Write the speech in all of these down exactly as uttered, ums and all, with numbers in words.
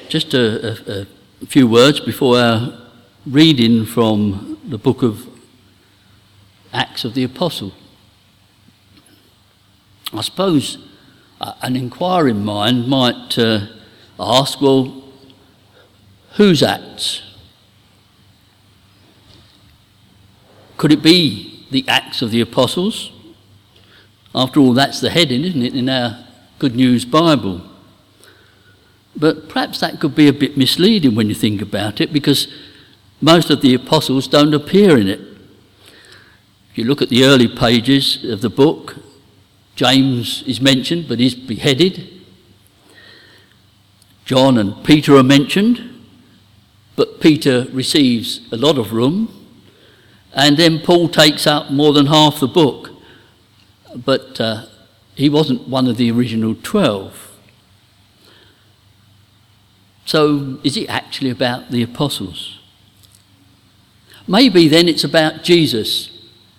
just a, a, a few words before our reading from the book of Acts of the Apostle. I suppose uh, an inquiring mind might uh, ask, well, whose Acts? Could it be the Acts of the Apostles? After all, that's the heading, isn't it, in our Good News Bible? But perhaps that could be a bit misleading when you think about it, because most of the apostles don't appear in it. If you look at the early pages of the book, James is mentioned, but he's beheaded. John and Peter are mentioned, but Peter receives a lot of room. And then Paul takes up more than half the book, but uh, he wasn't one of the original twelve. So is it actually about the apostles? Maybe then it's about Jesus,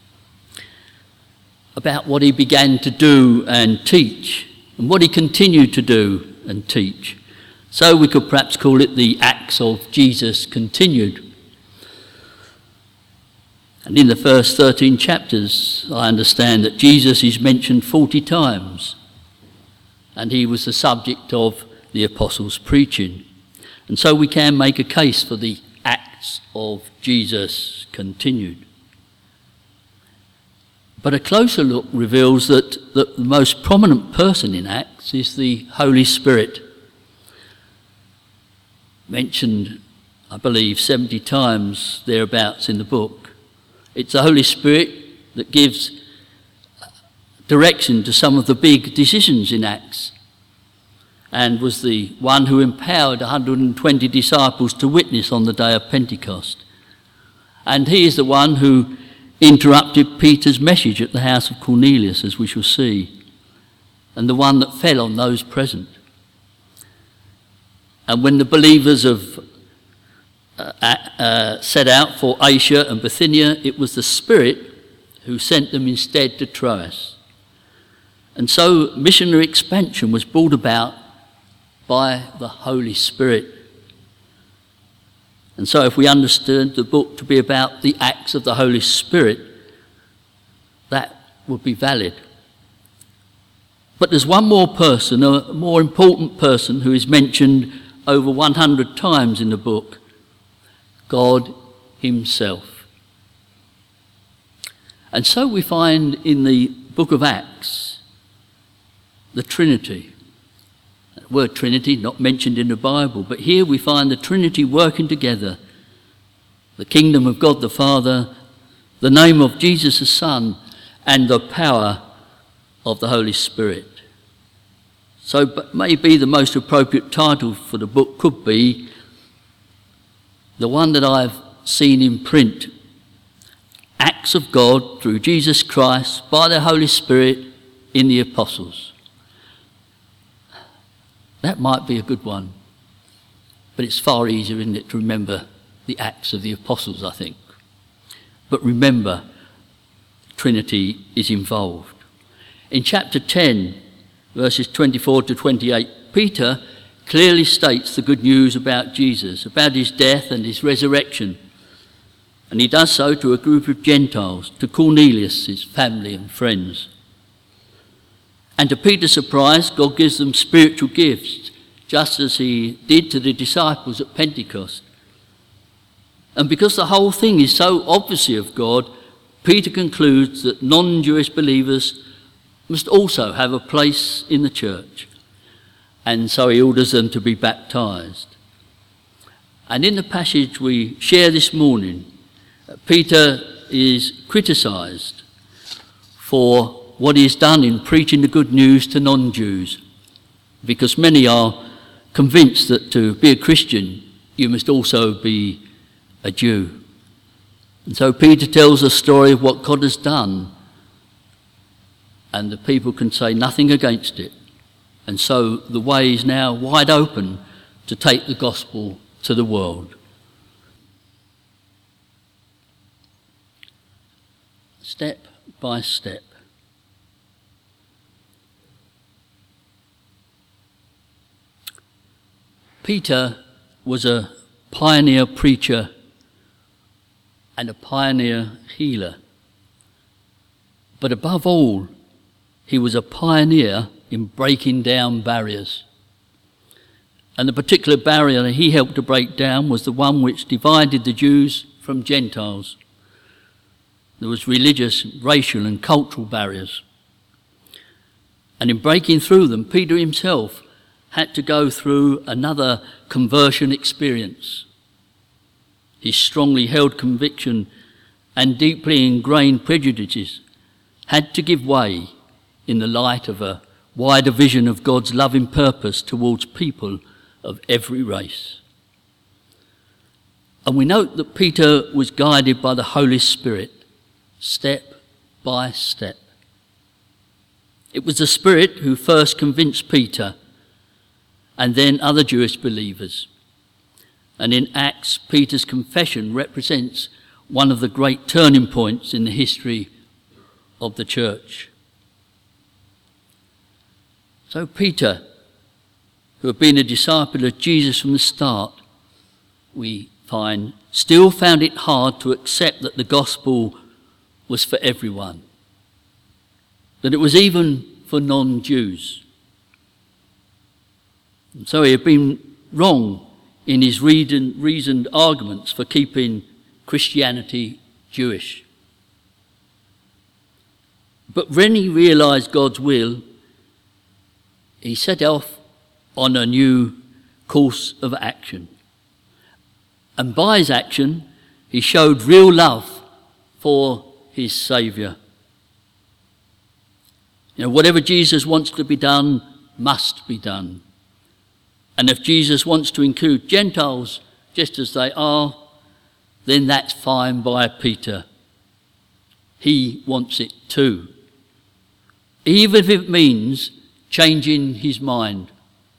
about what he began to do and teach, and what he continued to do and teach. So we could perhaps call it the Acts of Jesus Continued. And in the first thirteen chapters, I understand that Jesus is mentioned forty times, and he was the subject of the apostles' preaching. And so we can make a case for the Acts of Jesus Continued. But a closer look reveals that, that the most prominent person in Acts is the Holy Spirit, mentioned, I believe, seventy times thereabouts in the book. It's the Holy Spirit that gives direction to some of the big decisions in Acts, and was the one who empowered one hundred twenty disciples to witness on the day of Pentecost. And he is the one who interrupted Peter's message at the house of Cornelius, as we shall see, and the one that fell on those present. And when the believers of uh, uh, set out for Asia and Bithynia, it was the Spirit who sent them instead to Troas. And so missionary expansion was brought about by the Holy Spirit. And so if we understood the book to be about the acts of the Holy Spirit, that would be valid. But there's one more person, a more important person, who is mentioned over one hundred times in the book: God himself. And so we find in the book of Acts the Trinity. The word Trinity not mentioned in the Bible, but here we find the Trinity working together: the kingdom of God the Father, the name of Jesus the Son, and the power of the Holy Spirit. So but maybe the most appropriate title for the book could be the one that I've seen in print: Acts of God through Jesus Christ by the Holy Spirit in the Apostles. That might be a good one, but it's far easier, isn't it, to remember the Acts of the Apostles, I think. But remember, Trinity is involved. In chapter ten, verses twenty-four to twenty-eight, Peter clearly states the good news about Jesus, about his death and his resurrection. And he does so to a group of Gentiles, to Cornelius, his family and friends. And to Peter's surprise, God gives them spiritual gifts, just as he did to the disciples at Pentecost. And because the whole thing is so obviously of God, Peter concludes that non-Jewish believers must also have a place in the church. And so he orders them to be baptized. And in the passage we share this morning, Peter is criticized for what he has done in preaching the good news to non-Jews, because many are convinced that to be a Christian you must also be a Jew. And so Peter tells a story of what God has done, and the people can say nothing against it. And so the way is now wide open to take the gospel to the world. Step by step. Peter was a pioneer preacher and a pioneer healer. But above all, he was a pioneer in breaking down barriers. And the particular barrier that he helped to break down was the one which divided the Jews from Gentiles. There was religious, racial and cultural barriers. And in breaking through them, Peter himself had to go through another conversion experience. His strongly held conviction and deeply ingrained prejudices had to give way in the light of a wider vision of God's loving purpose towards people of every race. And we note that Peter was guided by the Holy Spirit, step by step. It was the Spirit who first convinced Peter and then other Jewish believers. And in Acts, Peter's confession represents one of the great turning points in the history of the church. So Peter, who had been a disciple of Jesus from the start, we find, still found it hard to accept that the gospel was for everyone, that it was even for non-Jews. And so he had been wrong in his reasoned arguments for keeping Christianity Jewish. But when he realised God's will, he set off on a new course of action. And by his action, he showed real love for his Saviour. You know, whatever Jesus wants to be done must be done. And if Jesus wants to include Gentiles just as they are, then that's fine by Peter. He wants it too, even if it means changing his mind.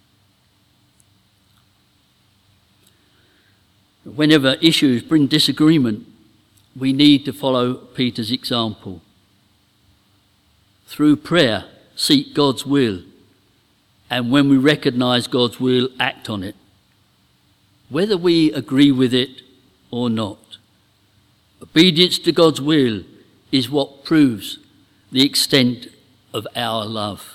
Whenever issues bring disagreement, we need to follow Peter's example. Through prayer, seek God's will, and when we recognise God's will, act on it, whether we agree with it or not. Obedience to God's will is what proves the extent of our love.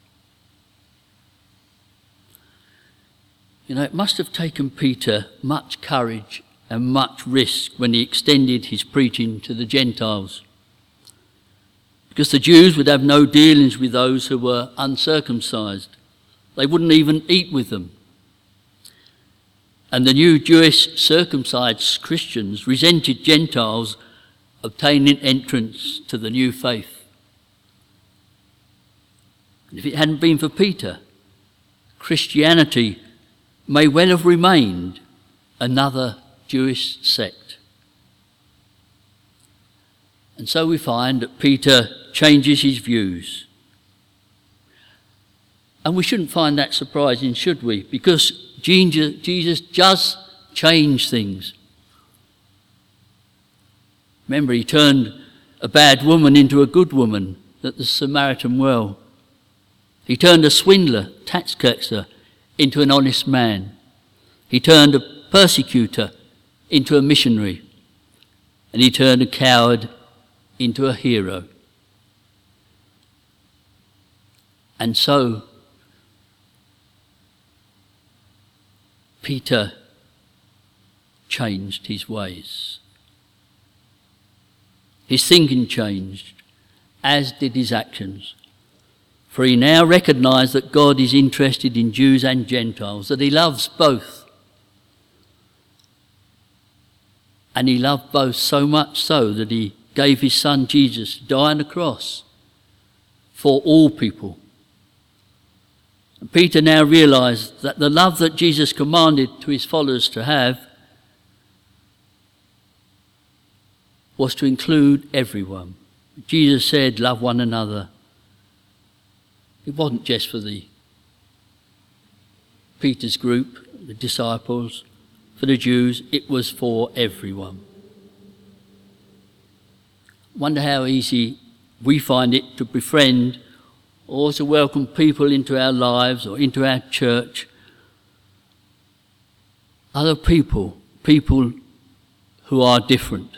You know, it must have taken Peter much courage and much risk when he extended his preaching to the Gentiles, because the Jews would have no dealings with those who were uncircumcised. They wouldn't even eat with them. And the new Jewish circumcised Christians resented Gentiles obtaining entrance to the new faith. And if it hadn't been for Peter, Christianity may well have remained another Jewish sect. And so we find that Peter changes his views. And we shouldn't find that surprising, should we? Because Jesus does change things. Remember, he turned a bad woman into a good woman at the Samaritan well. He turned a swindler, tax collector, into an honest man. He turned a persecutor into a missionary. And he turned a coward into a hero. And so Peter changed his ways. His thinking changed, as did his actions. For he now recognised that God is interested in Jews and Gentiles, that he loves both. And he loved both so much so that he gave his son Jesus to die on the cross for all people. And Peter now realised that the love that Jesus commanded to his followers to have was to include everyone. Jesus said, love one another. It wasn't just for the Peter's group, the disciples, for the Jews, it was for everyone. Wonder how easy we find it to befriend or to welcome people into our lives or into our church other people, people who are different.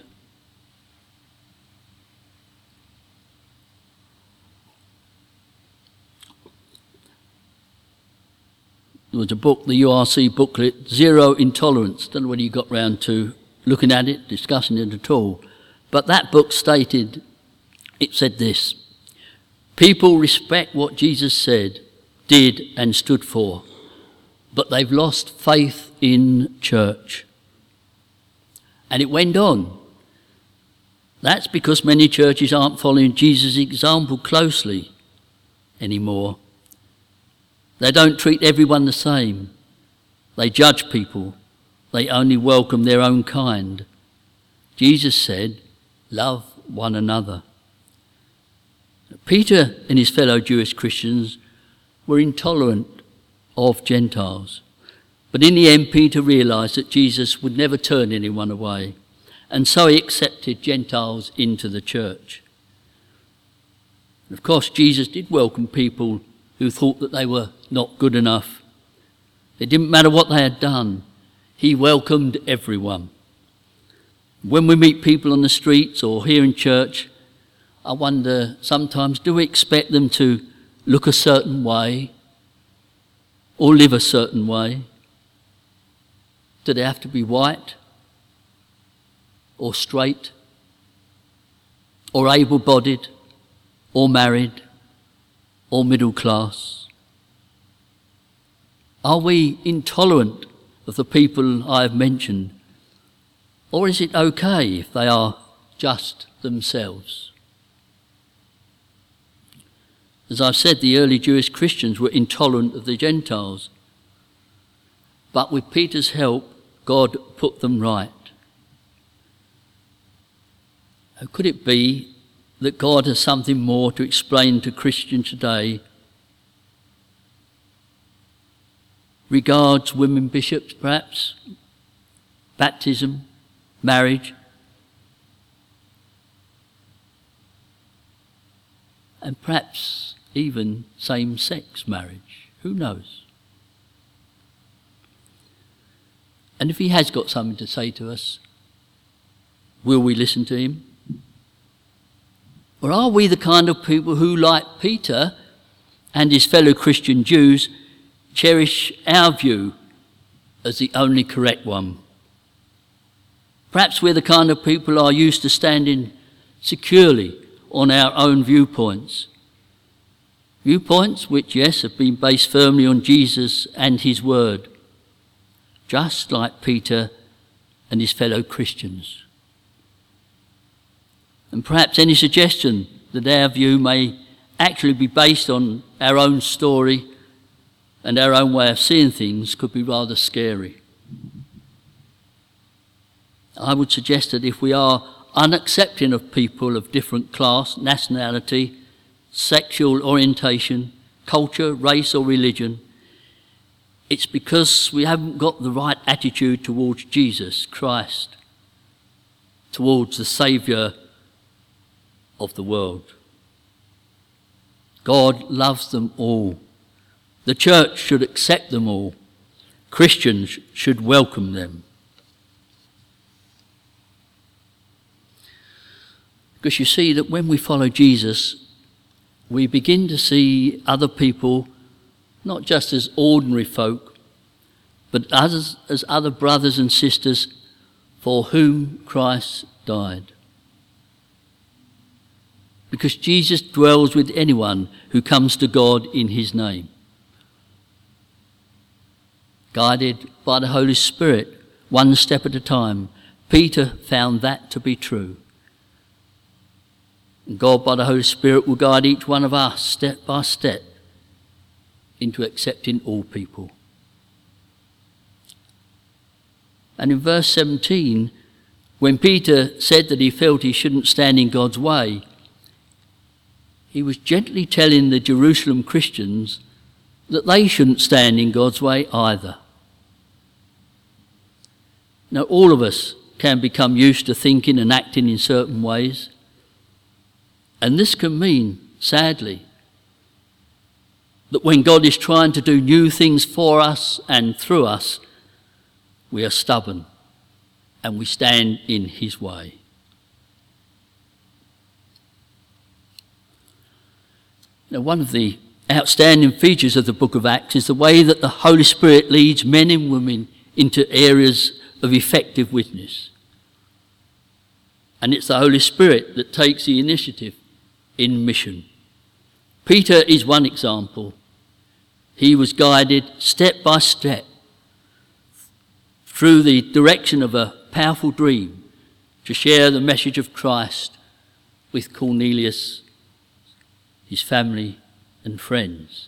There was a book, the U R C booklet, Zero Intolerance. Don't know whether you got round to looking at it, discussing it at all. But that book stated, it said this: people respect what Jesus said, did and stood for, but they've lost faith in church. And it went on. That's because many churches aren't following Jesus' example closely anymore. They don't treat everyone the same. They judge people. They only welcome their own kind. Jesus said, love one another. Peter and his fellow Jewish Christians were intolerant of Gentiles. But in the end, Peter realised that Jesus would never turn anyone away, and so he accepted Gentiles into the church. And of course, Jesus did welcome people who thought that they were not good enough. It didn't matter what they had done. He welcomed everyone. When we meet people on the streets or here in church, I wonder sometimes, do we expect them to look a certain way or live a certain way? Do they have to be white or straight or able-bodied or married or middle class? Are we intolerant of the people I have mentioned? Or is it okay if they are just themselves? As I've said, the early Jewish Christians were intolerant of the Gentiles. But with Peter's help, God put them right. How could it be that God has something more to explain to Christians today regards women bishops, perhaps, baptism, marriage, and perhaps even same-sex marriage? Who knows? And if he has got something to say to us, will we listen to him? Or are we the kind of people who, like Peter and his fellow Christian Jews, cherish our view as the only correct one? Perhaps we're the kind of people who are used to standing securely on our own viewpoints. Viewpoints which, yes, have been based firmly on Jesus and his word, just like Peter and his fellow Christians. And perhaps any suggestion that our view may actually be based on our own story and our own way of seeing things could be rather scary. I would suggest that if we are unaccepting of people of different class, nationality, sexual orientation, culture, race or religion, it's because we haven't got the right attitude towards Jesus Christ, towards the Saviour of the world. God loves them all. The church should accept them all. Christians should welcome them. Because you see that when we follow Jesus, we begin to see other people not just as ordinary folk, but others as other brothers and sisters for whom Christ died. Because Jesus dwells with anyone who comes to God in his name. Guided by the Holy Spirit, one step at a time, Peter found that to be true. And God, by the Holy Spirit, will guide each one of us step by step into accepting all people. And in verse seventeen, when Peter said that he felt he shouldn't stand in God's way, he was gently telling the Jerusalem Christians that they shouldn't stand in God's way either. Now, all of us can become used to thinking and acting in certain ways. And this can mean, sadly, that when God is trying to do new things for us and through us, we are stubborn and we stand in his way. Now, one of the outstanding features of the book of Acts is the way that the Holy Spirit leads men and women into areas of effective witness. And it's the Holy Spirit that takes the initiative in mission. Peter is one example. He was guided step by step through the direction of a powerful dream to share the message of Christ with Cornelius, his family and friends.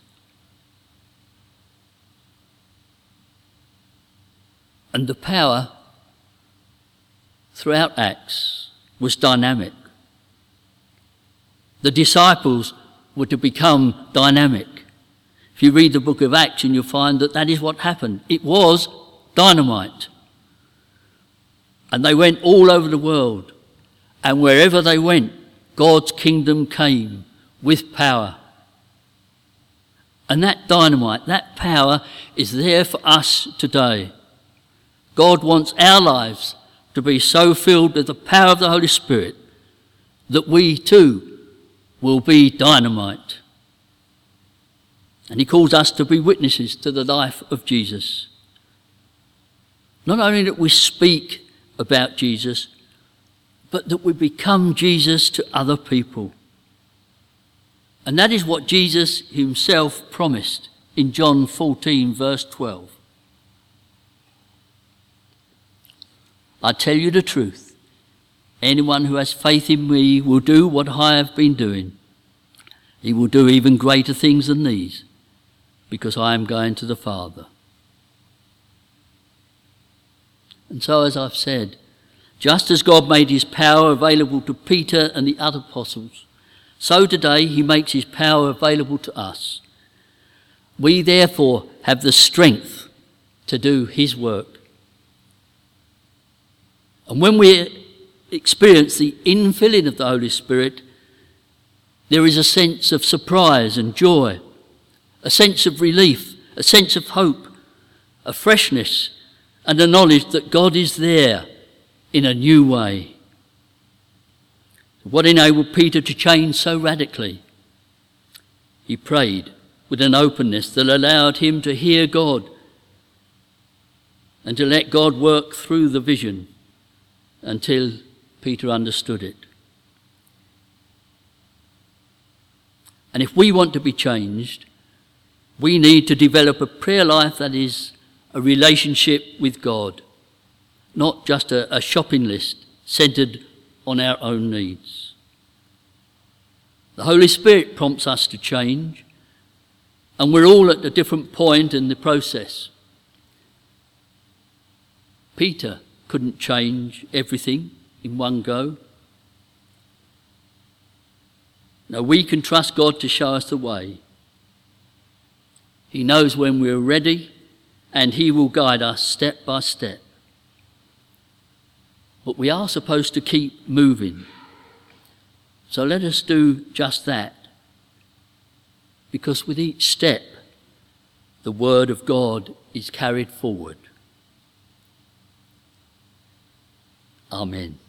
And the power throughout Acts was dynamic. The disciples were to become dynamic. If you read the book of Acts, and you'll find that that is what happened. It was dynamite. And they went all over the world. And wherever they went, God's kingdom came with power. And that dynamite, that power is there for us today. God wants our lives to be so filled with the power of the Holy Spirit that we too will be dynamite. And he calls us to be witnesses to the life of Jesus. Not only that we speak about Jesus, but that we become Jesus to other people. And that is what Jesus himself promised in John fourteen, verse twelve. I tell you the truth, anyone who has faith in me will do what I have been doing. He will do even greater things than these, because I am going to the Father. And so, as I've said, just as God made his power available to Peter and the other apostles, so today he makes his power available to us. We therefore have the strength to do his work. And when we experience the infilling of the Holy Spirit, there is a sense of surprise and joy, a sense of relief, a sense of hope, a freshness, and a knowledge that God is there in a new way. What enabled Peter to change so radically? He prayed with an openness that allowed him to hear God and to let God work through the vision until Peter understood it. And if we want to be changed, we need to develop a prayer life that is a relationship with God, not just a, a shopping list centred on our own needs. The Holy Spirit prompts us to change, and we're all at a different point in the process. Peter couldn't change everything in one go. Now we can trust God to show us the way. He knows when we're ready, and he will guide us step by step. But we are supposed to keep moving. So let us do just that. Because with each step, the word of God is carried forward. Amen.